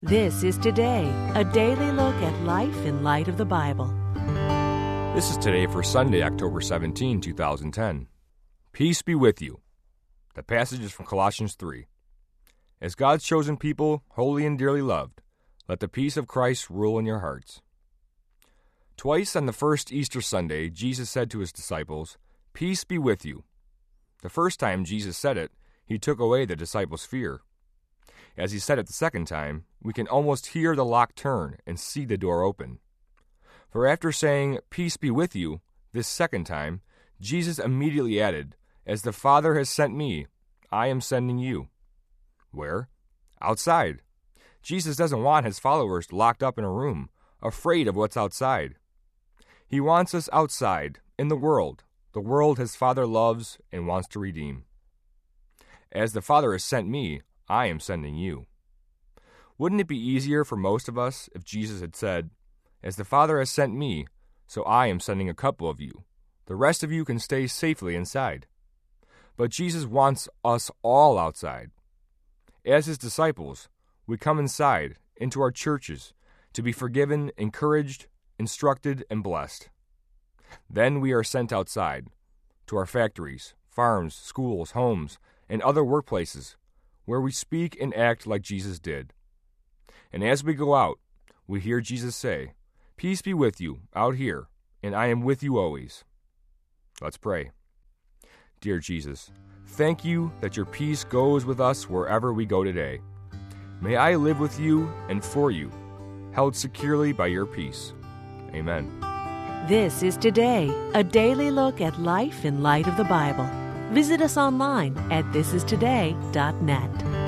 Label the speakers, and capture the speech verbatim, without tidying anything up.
Speaker 1: This is Today, a daily look at life in light of the Bible.
Speaker 2: This is Today for Sunday, October seventeenth, twenty ten. Peace be with you. The passage is from Colossians three. As God's chosen people, holy and dearly loved, let the peace of Christ rule in your hearts. Twice on the first Easter Sunday, Jesus said to his disciples, "Peace be with you." The first time Jesus said it, he took away the disciples' fear. As he said it the second time, we can almost hear the lock turn and see the door open. For after saying, "Peace be with you," this second time, Jesus immediately added, "As the Father has sent me, I am sending you." Where? Outside. Jesus doesn't want his followers locked up in a room, afraid of what's outside. He wants us outside, in the world, the world his Father loves and wants to redeem. As the Father has sent me, I am sending you. Wouldn't it be easier for most of us if Jesus had said, "As the Father has sent me, so I am sending a couple of you. The rest of you can stay safely inside." But Jesus wants us all outside. As his disciples, we come inside, into our churches, to be forgiven, encouraged, instructed, and blessed. Then we are sent outside, to our factories, farms, schools, homes, and other workplaces, where we speak and act like Jesus did. And as we go out, we hear Jesus say, "Peace be with you out here, and I am with you always." Let's pray. Dear Jesus, thank you that your peace goes with us wherever we go today. May I live with you and for you, held securely by your peace. Amen.
Speaker 1: This is Today, a daily look at life in light of the Bible. Visit us online at this is today dot net.